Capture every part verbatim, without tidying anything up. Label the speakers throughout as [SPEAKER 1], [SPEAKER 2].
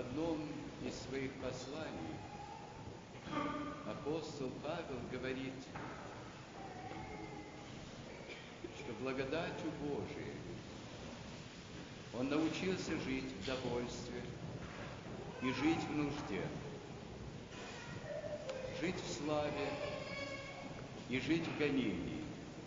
[SPEAKER 1] одном из своих посланий апостол Павел говорит, что благодатью Божией он научился жить в довольстве и жить в нужде, жить в славе и жить в гонении.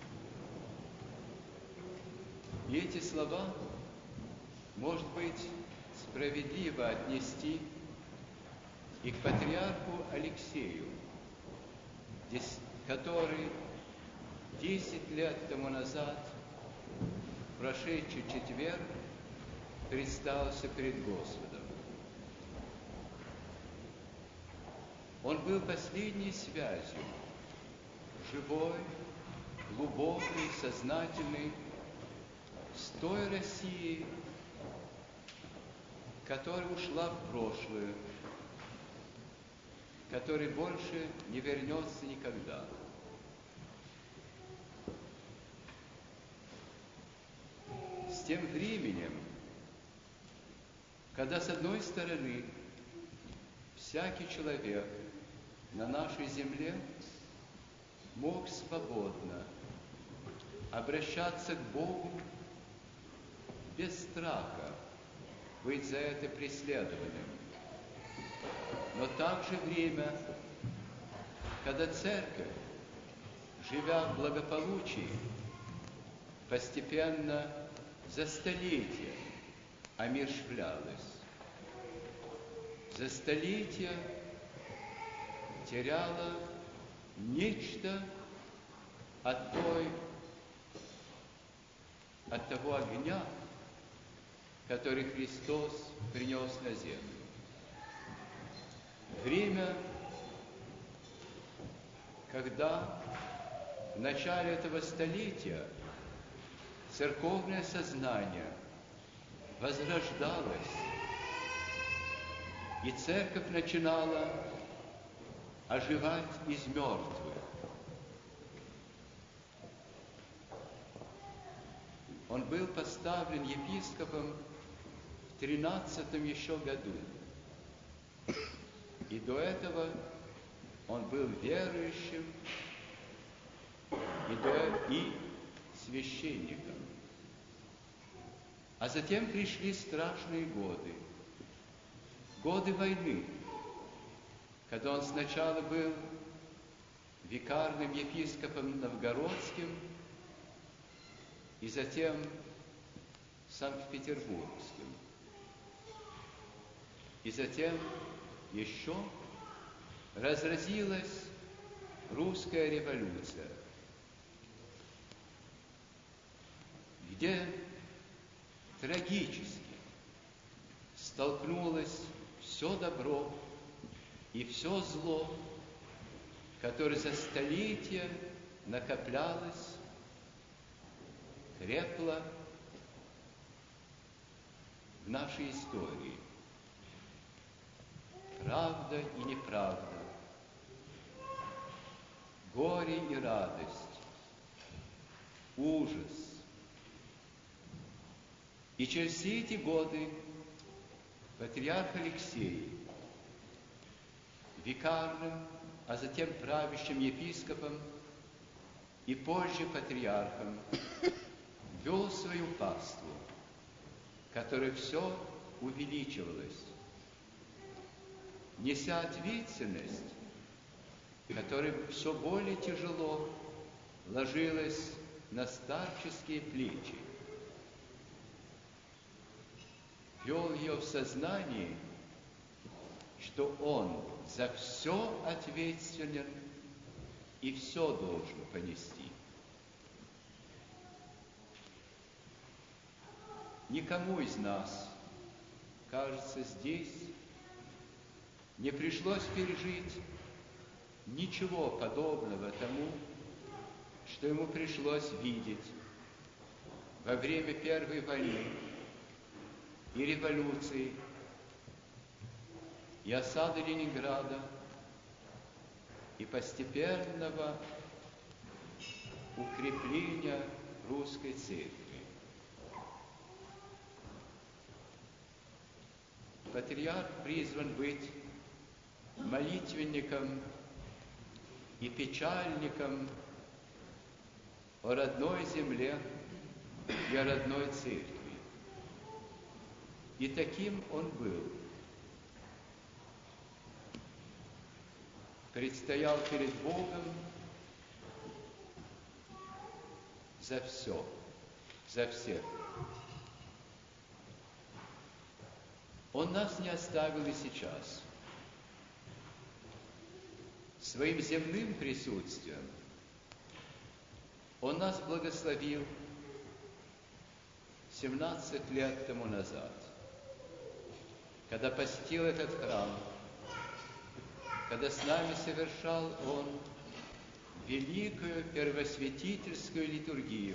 [SPEAKER 1] И эти слова, может быть, справедливо отнести и к патриарху Алексею, который десять лет тому назад, в прошедший четверг, предстался пред Господом. Он был последней связью, живой, глубокой, сознательной, с той Россией, которая ушла в прошлое, которая больше не вернется никогда. С тем временем, когда, с одной стороны, всякий человек на нашей земле мог свободно обращаться к Богу без страха быть за это преследованным. Но также время, когда Церковь, живя в благополучии, постепенно за столетия омершвлялась, за столетия теряла нечто от той, от того огня, который Христос принес на землю. Время, когда в начале этого столетия церковное сознание возрождалось, и церковь начинала оживать из мертвых. Он был поставлен епископом в тринадцатом еще году. И до этого он был верующим и, до, и священником. А затем пришли страшные годы, годы войны, когда он сначала был викарным епископом новгородским и затем санкт-петербургским. И затем еще разразилась русская революция, где трагически столкнулось все добро и все зло, которое за столетия накоплялось, крепло в нашей истории. Правда и неправда, горе и радость, ужас. И через все эти годы патриарх Алексей, викарным, а затем правящим епископом и позже патриархом, вел свою паству, которая все увеличивалась, неся ответственность, которая все более тяжело ложилась на старческие плечи. Вел ее в сознании, что он за все ответственен и все должен понести. Никому из нас, кажется, здесь не пришлось пережить ничего подобного тому, что ему пришлось видеть во время Первой войны и революции, и осады Ленинграда, и постепенного укрепления русской церкви. патриарх призван быть молитвенником и печальником о родной земле и о родной церкви. И таким он был. Предстоял перед Богом за все, за всех. Он нас не оставил и сейчас. Своим земным присутствием Он нас благословил семнадцать лет тому назад, когда посетил этот храм, когда с нами совершал Он великую первосвятительскую литургию,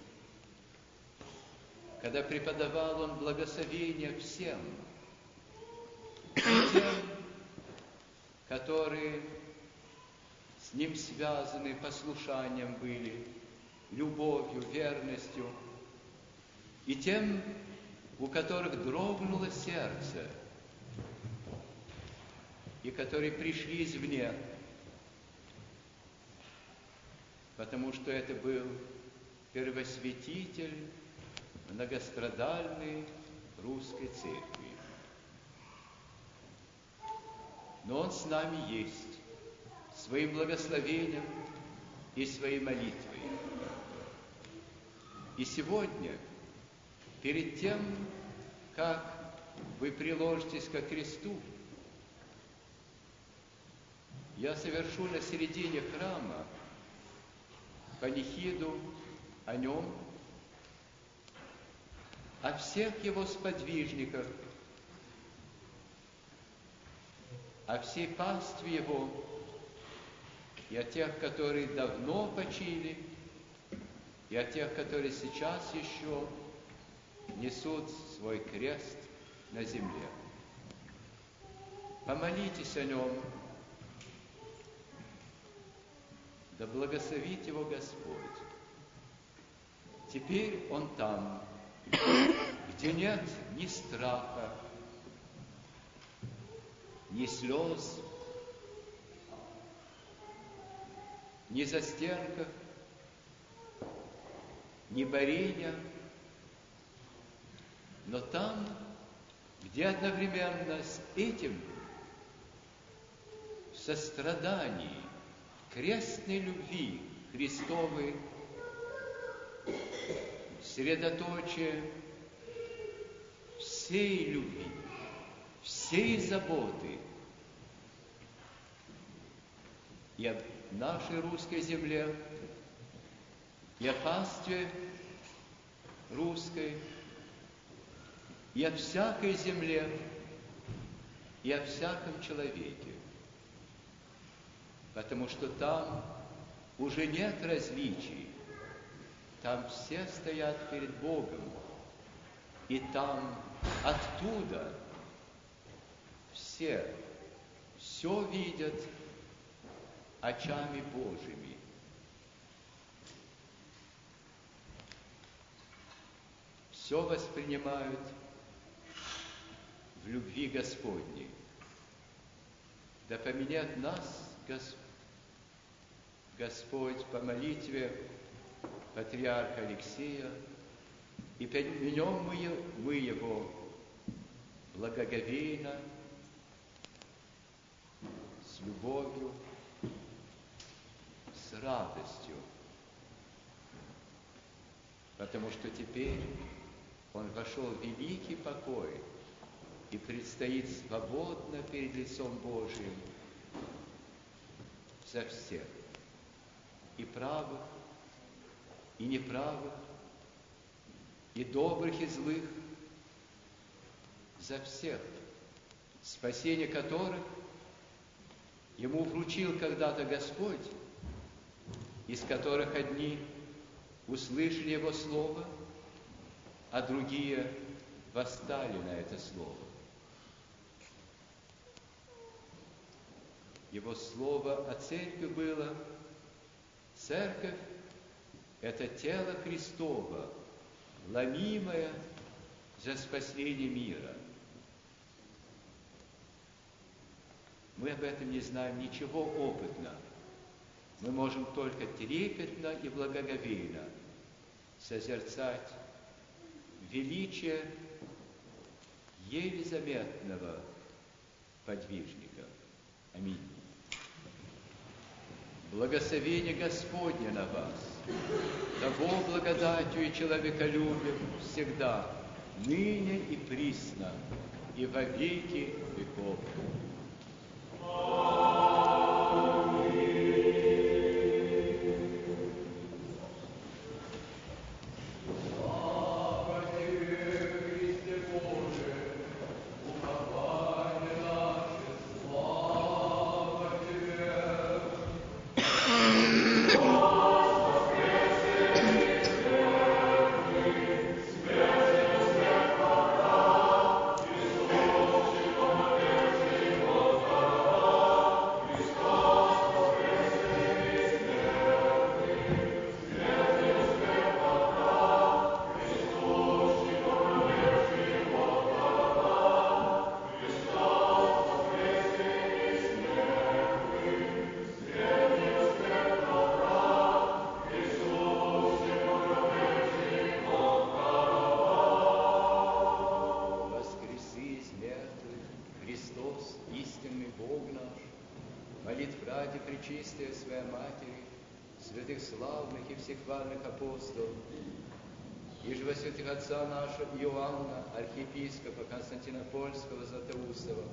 [SPEAKER 1] когда преподавал Он благословение всем, и тем, которые с Ним связаны послушанием были, любовью, верностью, и тем, у которых дрогнуло сердце, и которые пришли извне, потому что это был первосвятитель многострадальной русской церкви. Но Он с нами есть, своим благословением и своей молитвой. И сегодня, перед тем, как вы приложитесь ко кресту, я совершу на середине храма панихиду о Нем, о всех Его сподвижниках, о всей пастве Его и о тех, которые давно почили, и о тех, которые сейчас еще несут свой крест на земле. Помолитесь о Нем, да благословит Его Господь. Теперь Он там, где нет ни страха, ни слез, ни застенков, ни борения, но там, где одновременно с этим в сострадании, крестной любви Христовой, средоточие всей любви, всей заботы и о нашей русской земле, и о пастве русской, и о всякой земле, и о всяком человеке. Потому что там уже нет различий, там все стоят перед Богом, и там оттуда все все видят очами Божьими. Все воспринимают в любви Господней. Да поменяет нас Господь. Господь по молитве патриарха Алексея, и поменем мы, мы его благоговейно, с любовью, с радостью, потому что теперь он вошел в великий покой и предстоит свободно перед лицом Божиим за всех, и правых, и неправых, и добрых, и злых, за всех, спасение которых ему вручил когда-то Господь, из которых одни услышали его слово, а другие восстали на это слово. Его слово о церкви было: церковь – это тело Христово, ломимое за спасение мира. Мы об этом не знаем ничего опытно. Мы можем только трепетно и благоговейно созерцать величие еле заметного подвижника. Аминь. Благословение Господне на вас, того благодатью и человеколюбием всегда, ныне и присно, и во веки веков. Пречистая Своя Матери, святых славных и всехвальных апостолов, и же во святых отца нашего Иоанна, архиепископа Константинопольского, Златоустова,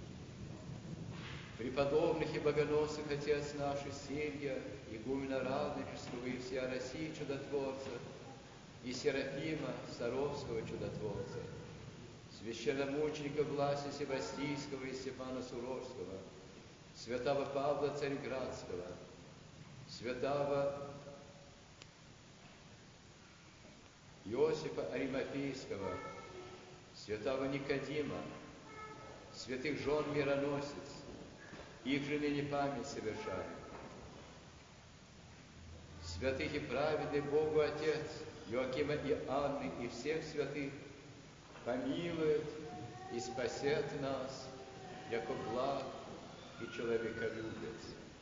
[SPEAKER 1] преподобных и богоносных отец наших Сергия, игумена Радонежского и всея России чудотворца, и Серафима Саровского чудотворца, священномученика Власия Севастийского и Стефана Суровского, святого Павла Царьградского, святого Иосифа Аримафейского, святого Никодима, святых жен мироносец, их же ныне память совершаем. Святых и праведных Богу Отец, Иоакима и Анны и всех святых помилует и спасет нас, яко благ и человеколюбец.